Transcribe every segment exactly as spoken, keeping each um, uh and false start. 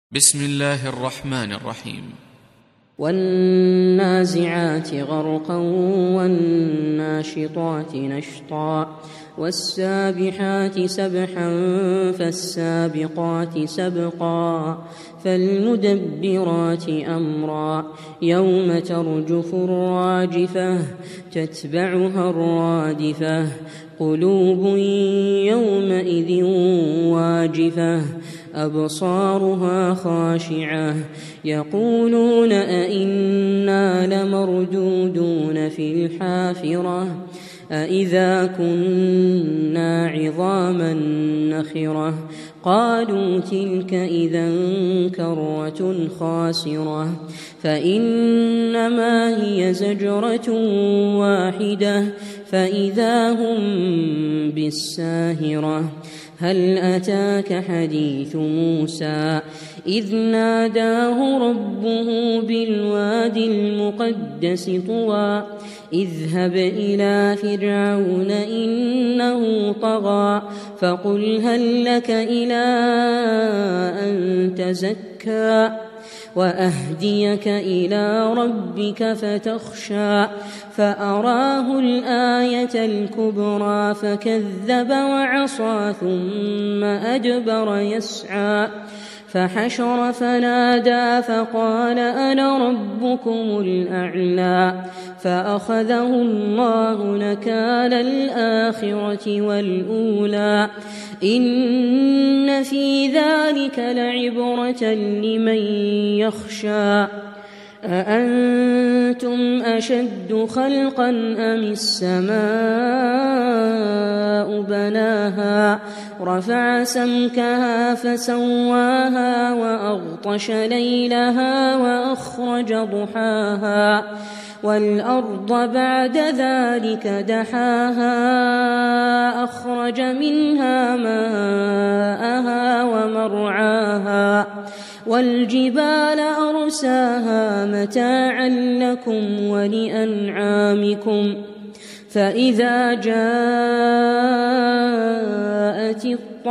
بسم الله الرحمن الرحيم. والنازعات غرقا والناشطات نشطا والسابحات سبحا فالسابقات سبقا فالمدبرات أمرا يوم ترجف الراجفة تتبعها الرادفة قلوب يومئذ واجفة أبصارها خاشعة يقولون أئنا لمردودون في الحافرة أئذا كنا عظاما نخرة قالوا تلك إذا كرة خاسرة فإنما هي زجرة واحدة فإذا هم بالساهرة هل أتاك حديث موسى إذ ناداه ربه بالوادي المقدس طوى اذهب إلى فرعون إنه طغى فقل هل لك إلى أن تزكى وأهديك إلى ربك فتخشى فأراه الآية الكبرى فكذب وعصى ثم أدبر يسعى فحشر فنادى فقال أنا ربكم الأعلى فأخذه الله نكال الآخرة والأولى إن في ذلك لعبرة لمن يخشى أأنتم أشد خلقا أم السماء بناها رفع سمكها فسواها وأغطش ليلها وأخرج ضحاها والأرض بعد ذلك دحاها أخرج منها ماءها ومرعاها والجبال أرساها متاعا لكم ولأنعامكم فإذا جاءت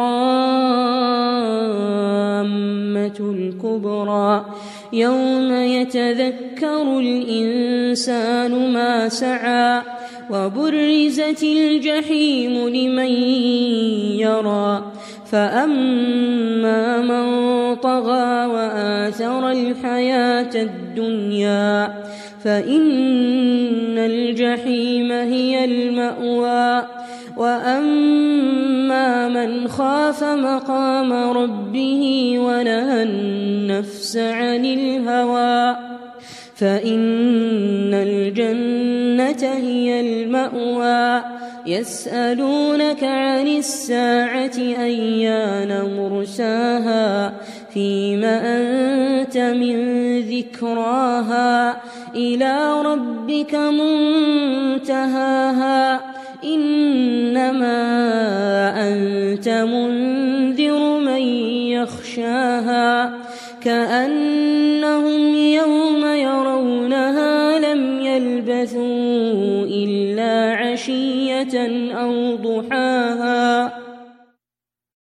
الطامة الكبرى يوم يتذكر الإنسان ما سعى وبرزت الجحيم لمن يرى فأما من طغى وآثر الحياة الدنيا فإن الجحيم هي المأوى وأما من خاف مقام ربه ونهى النفس عن الهوى فإن الجنة هي المأوى يسألونك عن الساعة أيان مرساها فيم أنت من ذكراها إلى ربك منتهاها إنما أنت منذر من يخشاها كأنهم يوم يرونها لم يلبثوا إلا عشية أو ضحاها.